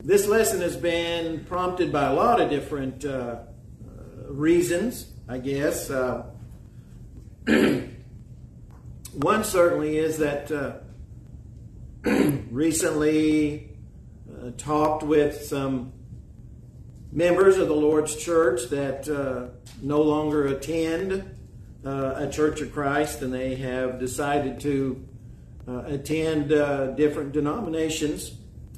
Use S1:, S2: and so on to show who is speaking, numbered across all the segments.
S1: This lesson has been prompted by a lot of different reasons, I guess. One certainly is that recently talked with some members of the Lord's Church that no longer attend a Church of Christ, and they have decided to attend different denominations.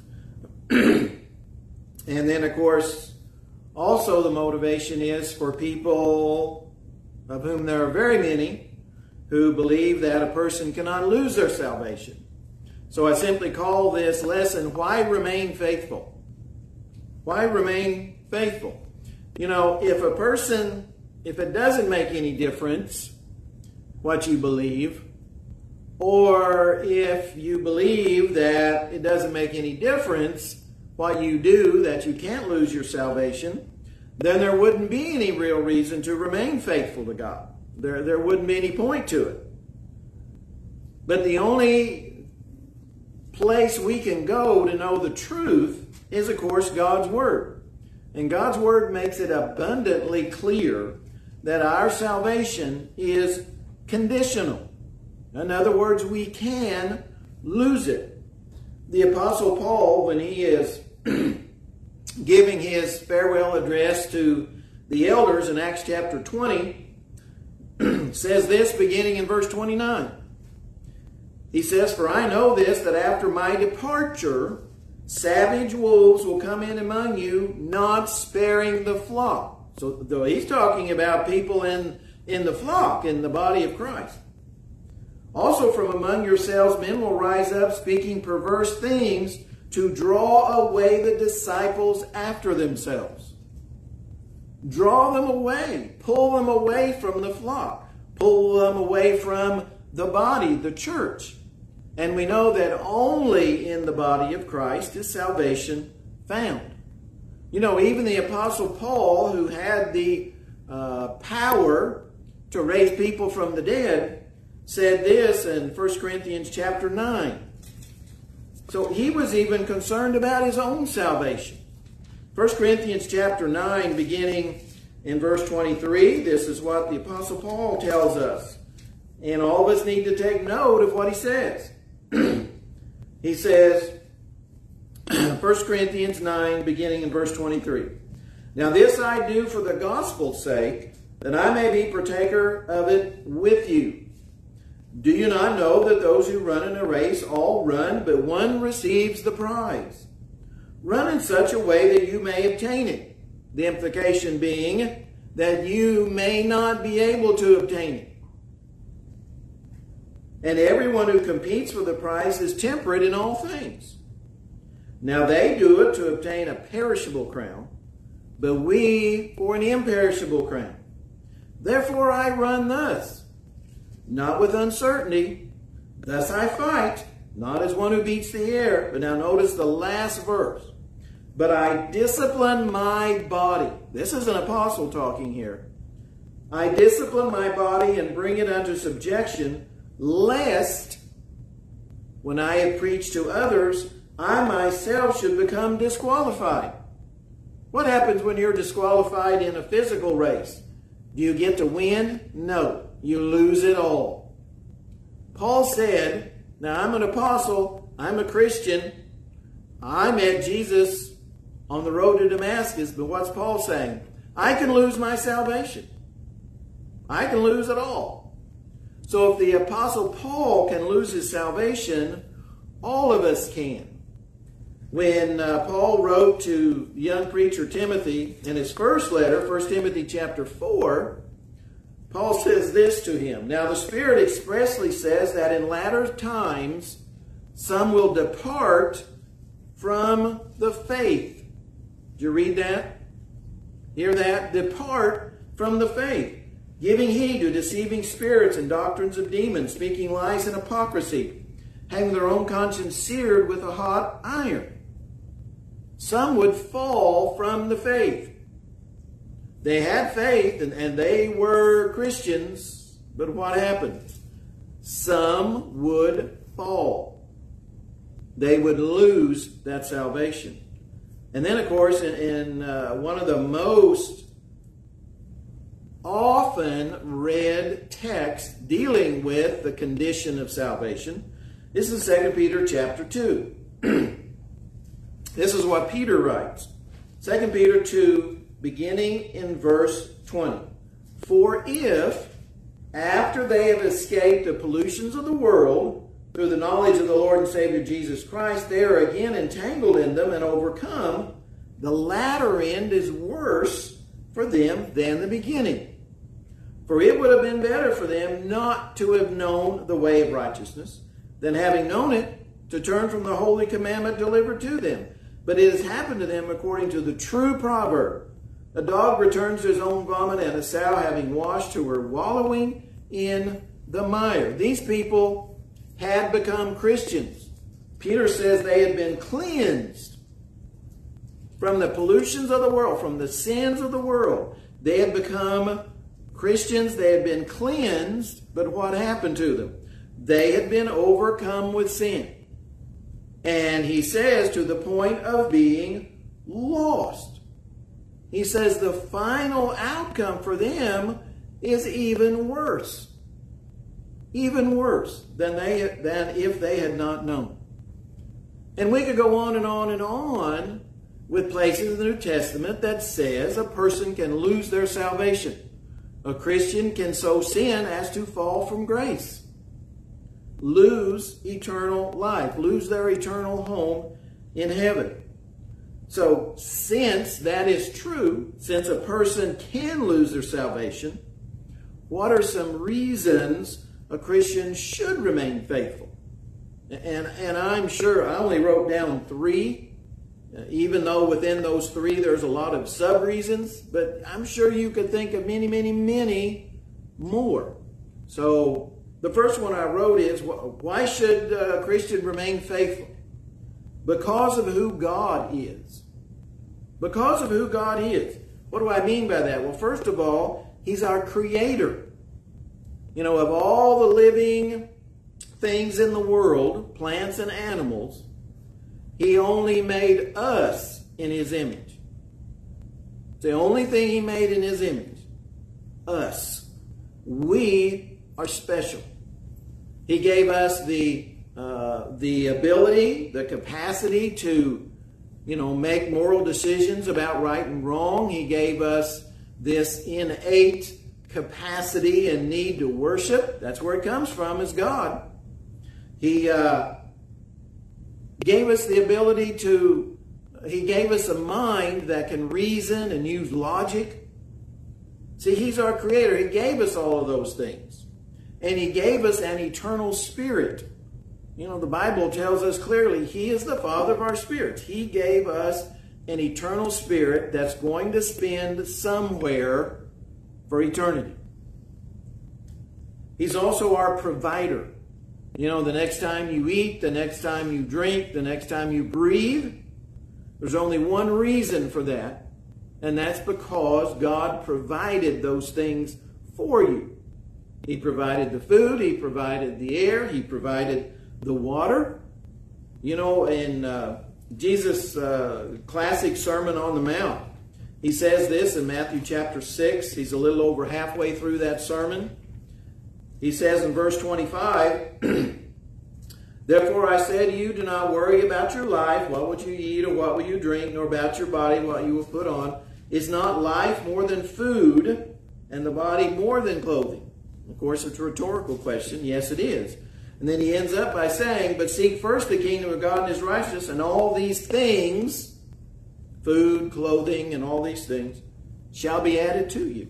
S1: And then, of course, also the motivation is for people, of whom there are very many, who believe that a person cannot lose their salvation. So I simply call this lesson, Why Remain Faithful? Why remain faithful? You know, if it doesn't make any difference what you believe, or if you believe that it doesn't make any difference what you do, that you can't lose your salvation, then there wouldn't be any real reason to remain faithful to God. There wouldn't be any point to it. But the only place we can go to know the truth is, of course, God's Word. And God's Word makes it abundantly clear that our salvation is conditional. In other words, we can lose it. The Apostle Paul, when he is giving his farewell address to the elders in Acts chapter 20, says this beginning in verse 29. He says, "For I know this, that after my departure, savage wolves will come in among you, not sparing the flock." So he's talking about people in the flock, in the body of Christ. "Also from among yourselves men will rise up, speaking perverse things, to draw away the disciples after themselves." Draw them away. Pull them away from the flock. Pull them away from the body, the church. And we know that only in the body of Christ is salvation found. You know, even the Apostle Paul, who had the power to raise people from the dead, said this in 1 Corinthians chapter 9. So he was even concerned about his own salvation. 1 Corinthians chapter 9, beginning in verse 23, this is what the Apostle Paul tells us. And all of us need to take note of what he says. He says, 1 Corinthians 9, beginning in verse 23. "Now this I do for the gospel's sake, that I may be partaker of it with you. Do you not know that those who run in a race all run, but one receives the prize? Run in such a way that you may obtain it." The implication being that you may not be able to obtain it. "And everyone who competes for the prize is temperate in all things. Now they do it to obtain a perishable crown, but we for an imperishable crown. Therefore I run thus, not with uncertainty. Thus I fight, not as one who beats the air." But now notice the last verse. "But I discipline my body." This is an apostle talking here. "I discipline my body and bring it unto subjection, lest when I have preached to others, I myself should become disqualified." What happens when you're disqualified in a physical race? Do you get to win? No. You lose it all. Paul said, now I'm an apostle, I'm a Christian, I met Jesus on the road to Damascus, but what's Paul saying? I can lose my salvation. I can lose it all. So if the Apostle Paul can lose his salvation, all of us can. When Paul wrote to young preacher Timothy in his first letter, 1 Timothy chapter 4, Paul says this to him. "Now the Spirit expressly says that in latter times some will depart from the faith." Did you read that? Hear that? Depart from the faith, giving heed to deceiving spirits and doctrines of demons, speaking lies and hypocrisy, having their own conscience seared with a hot iron. Some would fall from the faith. They had faith and they were Christians, but what happened? Some would fall. They would lose that salvation. And then, of course, in one of the most often read texts dealing with the condition of salvation, this is 2 Peter chapter 2. This is what Peter writes. 2 Peter 2, beginning in verse 20. For if, after they have escaped the pollutions of the world, through the knowledge of the Lord and Savior Jesus Christ, they are again entangled in them and overcome, the latter end is worse for them than the beginning. For it would have been better for them not to have known the way of righteousness, than having known it, to turn from the holy commandment delivered to them. But it has happened to them according to the true proverb. A dog returns to his own vomit, and a sow having washed to her wallowing in the mire. These people had become Christians. Peter says they had been cleansed from the pollutions of the world, from the sins of the world. They had become Christians. They had been cleansed, but what happened to them? They had been overcome with sin. And he says to the point of being lost. He says the final outcome for them is even worse. Even worse than if they had not known. And we could go on and on and on with places in the New Testament that says a person can lose their salvation. A Christian can so sin as to fall from grace. Lose eternal life. Lose their eternal home in heaven. So since that is true, since a person can lose their salvation, what are some reasons a Christian should remain faithful? And I'm sure I only wrote down 3, even though within those 3 there's a lot of sub-reasons, but I'm sure you could think of many, many, many more. So the first one I wrote is, why should a Christian remain faithful? Because of who God is. Because of who God is. What do I mean by that? Well, first of all, He's our Creator. You know, of all the living things in the world, plants and animals, He only made us in His image. It's the only thing He made in His image. Us. We are special. He gave us the ability, the capacity to, make moral decisions about right and wrong. He gave us this innate capacity and need to worship. That's where it comes from, is God. He gave us the ability to, He gave us a mind that can reason and use logic. See, He's our Creator. He gave us all of those things. And He gave us an eternal spirit. The Bible tells us clearly He is the Father of our spirits. He gave us an eternal spirit that's going to spend somewhere for eternity. He's also our provider. The next time you eat, the next time you drink, the next time you breathe, there's only one reason for that, and that's because God provided those things for you. He provided the food, He provided the air, He provided the water. In Jesus' classic Sermon on the Mount, He says this in Matthew chapter 6. He's a little over halfway through that sermon. He says in verse 25, Therefore I say to you, do not worry about your life, what will you eat or what will you drink, nor about your body, what you will put on. Is not life more than food, and the body more than clothing? Of course, it's a rhetorical question. Yes, it is. And then he ends up by saying, but seek first the kingdom of God and His righteousness, and all these things, food, clothing, and all these things, shall be added to you.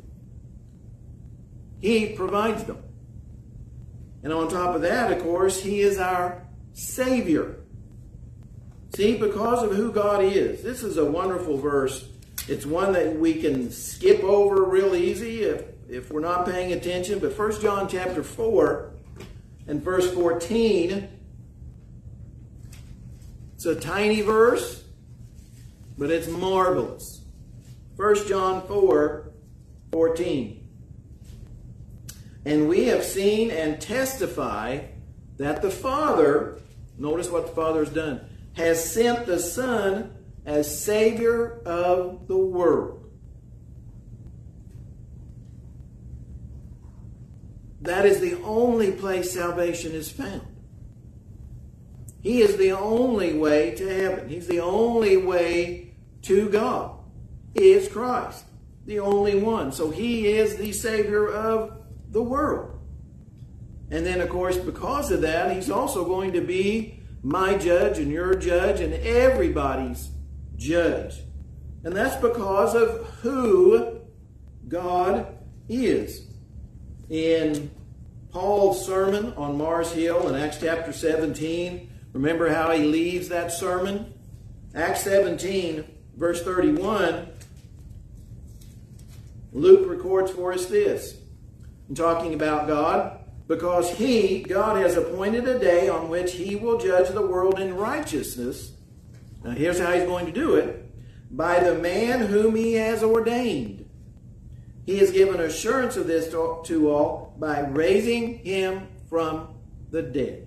S1: He provides them. And on top of that, of course, He is our Savior. See, because of who God is. This is a wonderful verse. It's one that we can skip over real easy if we're not paying attention. But 1 John chapter 4 and verse 14. It's a tiny verse, but it's marvelous. 1 John 4:14. And we have seen and testify that the Father, notice what the Father has done, has sent the Son as Savior of the world. That is the only place salvation is found. He is the only way to heaven. He's the only way to God. Is Christ, the only one. So he is the Savior of the world. And then, of course, because of that, he's also going to be my judge and your judge and everybody's judge. And that's because of who God is. In Paul's sermon on Mars Hill in Acts chapter 17, remember how he leaves that sermon? Acts 17, verse 31, Luke records for us this. In talking about God, because God has appointed a day on which he will judge the world in righteousness. Now here's how he's going to do it. By the man whom he has ordained. He has given assurance of this to all by raising him from the dead.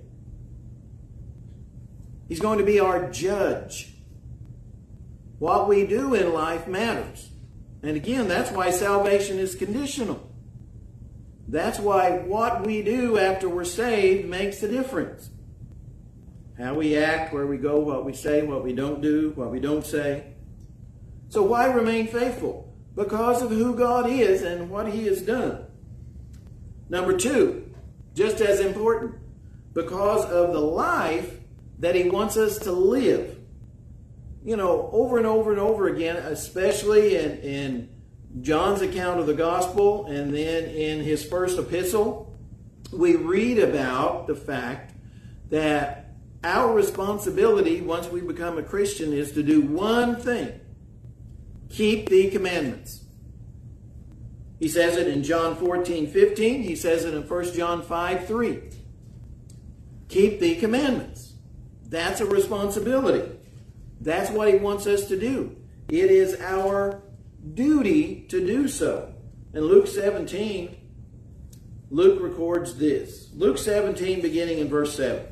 S1: He's going to be our judge. What we do in life matters. And again, that's why salvation is conditional. That's why what we do after we're saved makes a difference. How we act, where we go, what we say, what we don't do, what we don't say. So why remain faithful? Because of who God is and what he has done. Number two, just as important, because of the life that he wants us to live. You know, over and over and over again, especially in John's account of the gospel and then in his first epistle, we read about the fact that our responsibility once we become a Christian is to do one thing. Keep the commandments. He says it in John 14:15. He says it in 1 John 5:3. Keep the commandments. That's a responsibility. That's what he wants us to do. It is our duty to do so. In Luke 17, Luke records this. Luke 17, beginning in verse 7.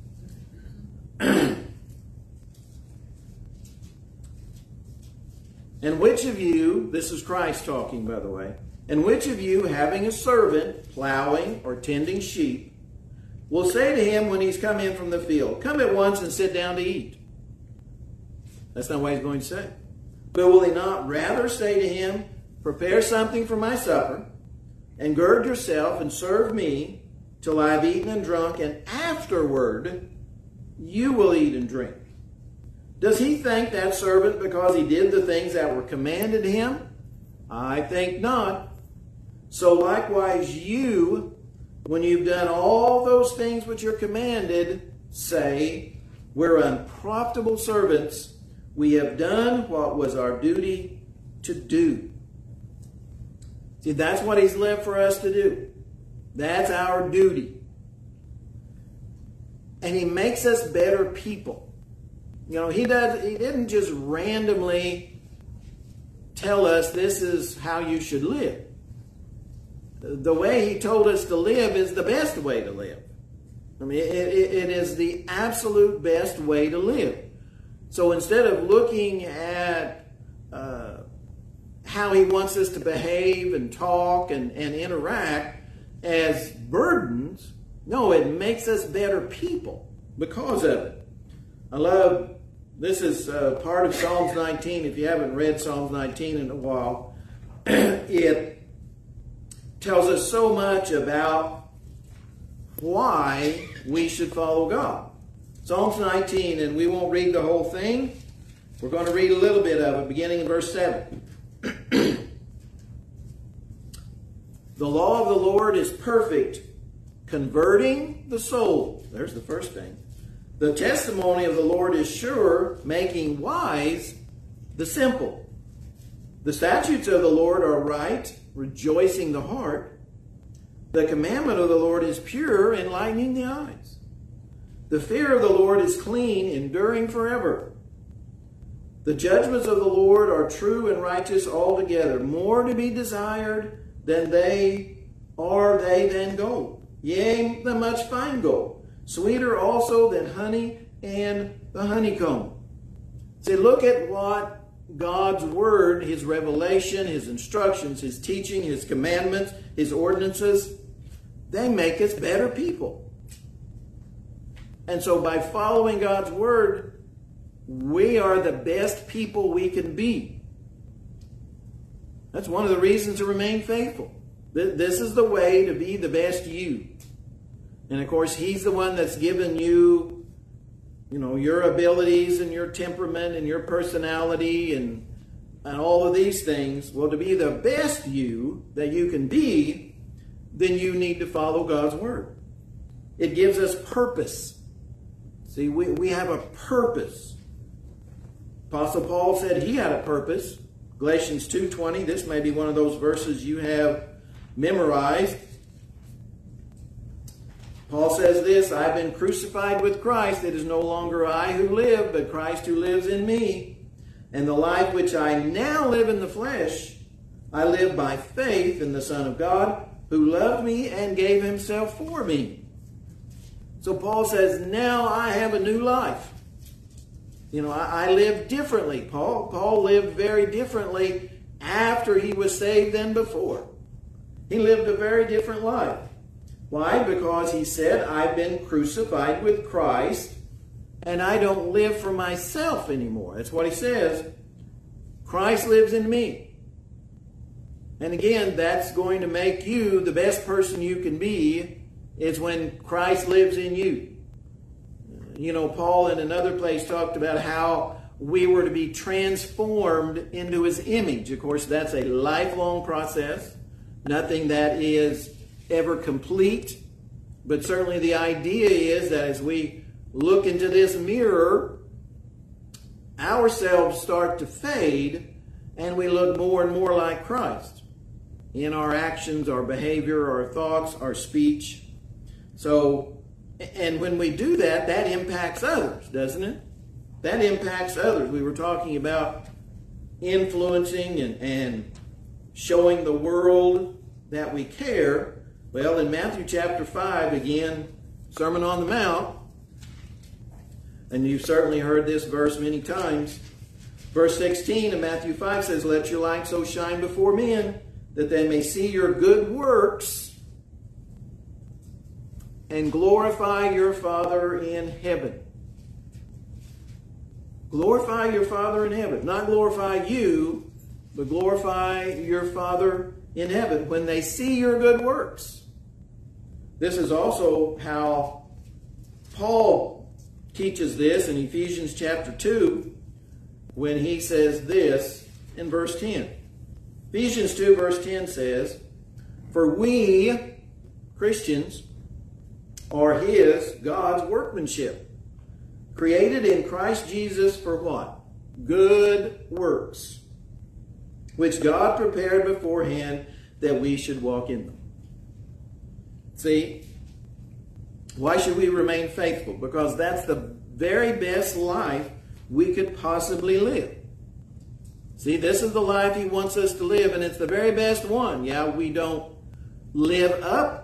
S1: And which of you, this is Christ talking, by the way, and which of you, having a servant plowing or tending sheep, will say to him when he's come in from the field, come at once and sit down to eat? That's not what he's going to say. But will he not rather say to him, prepare something for my supper, and gird yourself and serve me till I have eaten and drunk, and afterward you will eat and drink? Does he thank that servant because he did the things that were commanded him? I think not. So likewise you, when you've done all those things which are commanded, say, we're unprofitable servants. We have done what was our duty to do. See, that's what he's left for us to do. That's our duty. And he makes us better people. You know, he didn't just randomly tell us this is how you should live. The way he told us to live is the best way to live. I mean, it is the absolute best way to live. So instead of looking at how he wants us to behave and talk and interact as burdens, no, it makes us better people because of it. I love, this is part of Psalms 19. If you haven't read Psalms 19 in a while, it tells us so much about why we should follow God. Psalms 19, and we won't read the whole thing. We're going to read a little bit of it, beginning in verse 7. The law of the Lord is perfect, converting the soul. There's the first thing. The testimony of the Lord is sure, making wise the simple. The statutes of the Lord are right, rejoicing the heart. The commandment of the Lord is pure, enlightening the eyes. The fear of the Lord is clean, enduring forever. The judgments of the Lord are true and righteous altogether, more to be desired than than gold, yea, than much fine gold, sweeter also than honey and the honeycomb. See, look at what God's Word, His revelation, His instructions, His teaching, His commandments, His ordinances, they make us better people. And so by following God's Word, we are the best people we can be. That's one of the reasons to remain faithful. This is the way to be the best you. And of course, He's the one that's given you, your abilities and your temperament and your personality and all of these things. Well, to be the best you that you can be, then you need to follow God's Word. It gives us purpose. See, we have a purpose. Apostle Paul said he had a purpose. Galatians 2:20, this may be one of those verses you have memorized. Paul says this, I've been crucified with Christ. It is no longer I who live, but Christ who lives in me. And the life which I now live in the flesh, I live by faith in the Son of God, who loved me and gave Himself for me. So Paul says, now I have a new life. I live differently. Paul lived very differently after he was saved than before. He lived a very different life. Why? Because he said, I've been crucified with Christ, and I don't live for myself anymore. That's what he says. Christ lives in me. And again, that's going to make you the best person you can be, is when Christ lives in you. Paul in another place talked about how we were to be transformed into His image. Of course, that's a lifelong process. Nothing that is ever complete. But certainly the idea is that as we look into this mirror, ourselves start to fade and we look more and more like Christ in our actions, our behavior, our thoughts, our speech. And when we do that, that impacts others, doesn't it? That impacts others. We were talking about influencing and showing the world that we care. Well, in Matthew chapter 5, again, Sermon on the Mount, and you've certainly heard this verse many times. Verse 16 of Matthew 5 says, let your light so shine before men that they may see your good works and glorify your Father in heaven. Glorify your Father in heaven. Not glorify you, but glorify your Father in heaven when they see your good works. This is also how Paul teaches this in Ephesians chapter 2 when he says this in verse 10. Ephesians 2 verse 10 says, for we, Christians, are God's workmanship, created in Christ Jesus for what? Good works, which God prepared beforehand that we should walk in them. See, why should we remain faithful? Because that's the very best life we could possibly live. See, this is the life He wants us to live, and it's the very best one. Yeah, we don't live up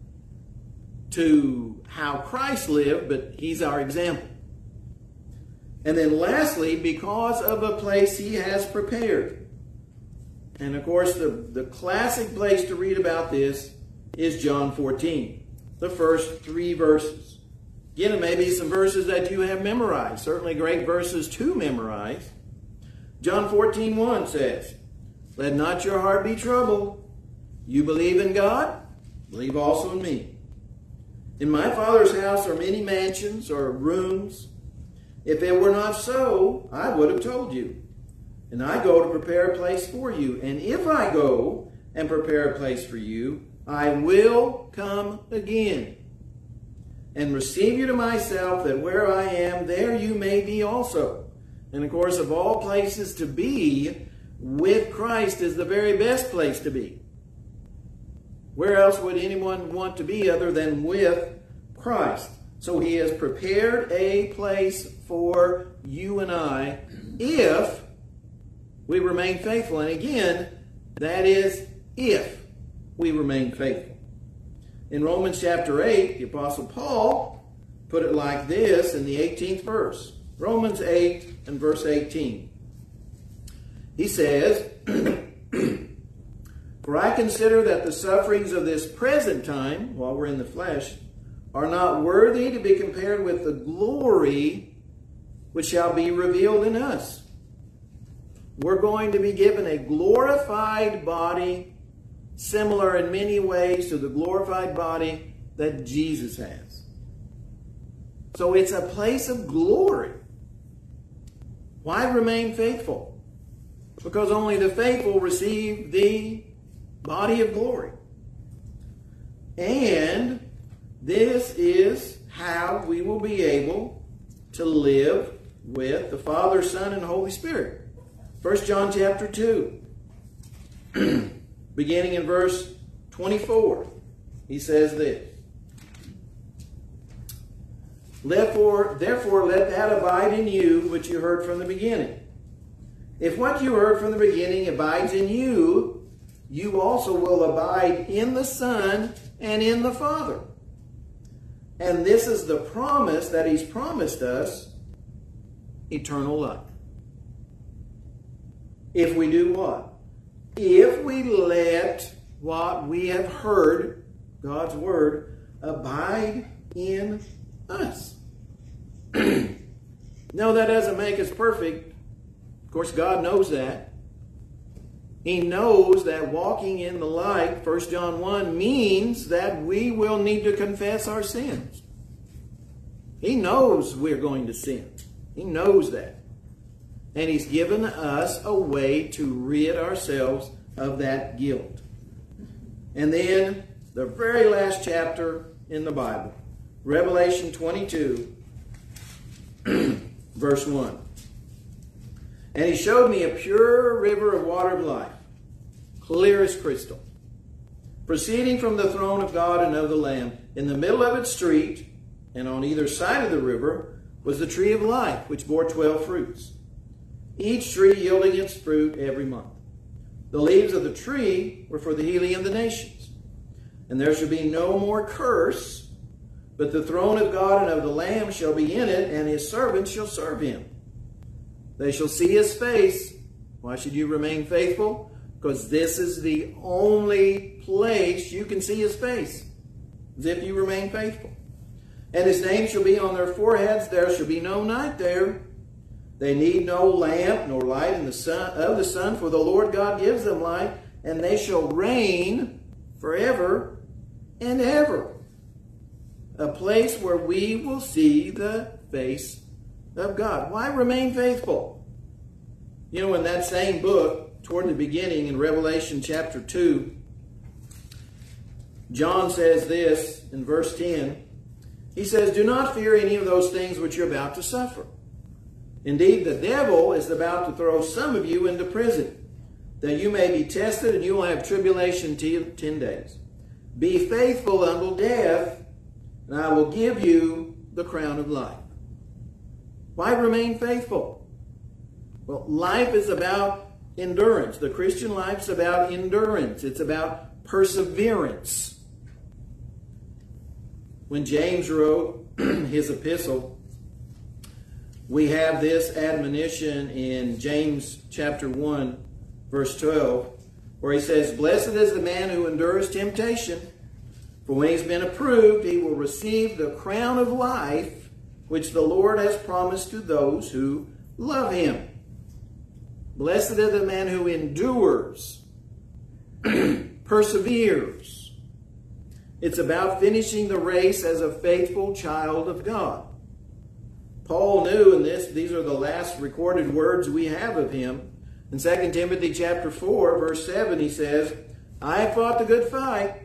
S1: to how Christ lived, but He's our example. And then lastly, because of a place He has prepared. And of course, the classic place to read about this is John 14, the first 3 verses. Again, maybe some verses that you have memorized, certainly great verses to memorize. John 14:1 says, let not your heart be troubled. You believe in God, believe also in me. In my Father's house are many mansions or rooms. If it were not so, I would have told you. And I go to prepare a place for you. And if I go and prepare a place for you, I will come again and receive you to myself, that where I am, there you may be also. And of course, of all places to be, with Christ is the very best place to be. Where else would anyone want to be other than with Christ? So He has prepared a place for you and I if we remain faithful. And again, that is if we remain faithful. In Romans chapter 8, the Apostle Paul put it like this in the 18th verse. Romans 8 and verse 18. He says, "For I consider that the sufferings of this present time, while we're in the flesh, are not worthy to be compared with the glory which shall be revealed in us." We're going to be given a glorified body, similar in many ways to the glorified body that Jesus has. So it's a place of glory. Why remain faithful? Because only the faithful receive the body of glory. And this is how we will be able to live with the Father, Son, and Holy Spirit. 1 John chapter 2, beginning in verse 24, he says this, Therefore let that abide in you which you heard from the beginning. If what you heard from the beginning abides in you, you also will abide in the Son and in the Father. And this is the promise that he's promised us, eternal life. If we do what? If we let what we have heard, God's Word, abide in us. No, that doesn't make us perfect. Of course, God knows that. He knows that walking in the light, 1 John 1, means that we will need to confess our sins. He knows we're going to sin. He knows that. And he's given us a way to rid ourselves of that guilt. And then the very last chapter in the Bible, Revelation 22, verse 1. And he showed me a pure river of water of life, clear as crystal, proceeding from the throne of God and of the Lamb. In the middle of its street, and on either side of the river, was the tree of life, which bore 12 fruits, each tree yielding its fruit every month. The leaves of the tree were for the healing of the nations. And there shall be no more curse, but the throne of God and of the Lamb shall be in it, and his servants shall serve him. They shall see his face. Why should you remain faithful? Because this is the only place you can see his face, as if you remain faithful. And his name shall be on their foreheads. There shall be no night there. They need no lamp nor light in the sun, for the Lord God gives them light, and they shall reign forever and ever. A place where we will see the face of God. Why remain faithful? You know, in that same book, toward the beginning, in Revelation chapter 2, John says this in verse 10. He says, "Do not fear any of those things which you're about to suffer. Indeed, the devil is about to throw some of you into prison, that you may be tested, and you will have tribulation 10 days. Be faithful until death, and I will give you the crown of life." Why remain faithful? Well, life is about endurance. The Christian life is about endurance. It's about perseverance. When James wrote his epistle, we have this admonition in James chapter 1, verse 12, where he says, "Blessed is the man who endures temptation, for when he's been approved, he will receive the crown of life, which the Lord has promised to those who love him." Blessed is the man who endures, perseveres. It's about finishing the race as a faithful child of God. Paul knew, and these are the last recorded words we have of him. In 2 Timothy chapter 4, verse 7, he says, "I have fought the good fight.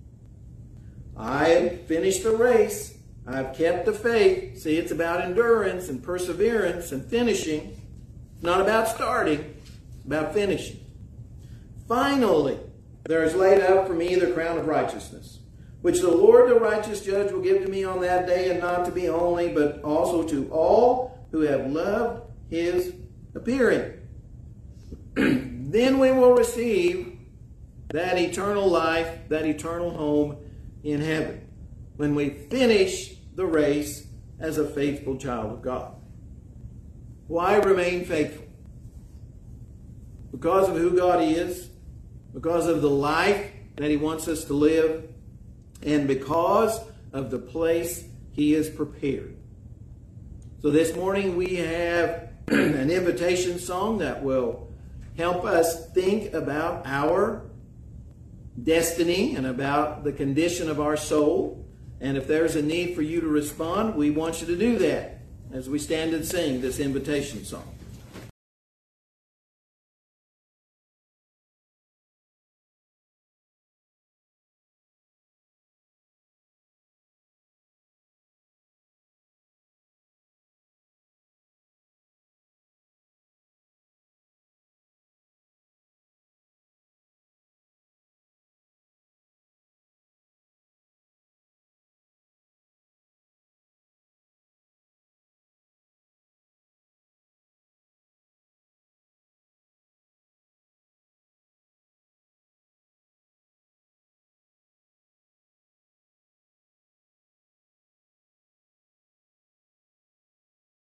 S1: I have finished the race. I've kept the faith." See, it's about endurance and perseverance and finishing. It's not about starting. It's about finishing. "Finally, there is laid up for me the crown of righteousness, which the Lord, the righteous judge, will give to me on that day, and not to me only, but also to all who have loved his appearing." Then we will receive that eternal life, that eternal home in heaven, when we finish the race as a faithful child of God. Why remain faithful? Because of who God is, because of the life that He wants us to live, and because of the place He has prepared. So this morning we have an invitation song that will help us think about our destiny and about the condition of our soul. And if there's a need for you to respond, we want you to do that as we stand and sing this invitation song.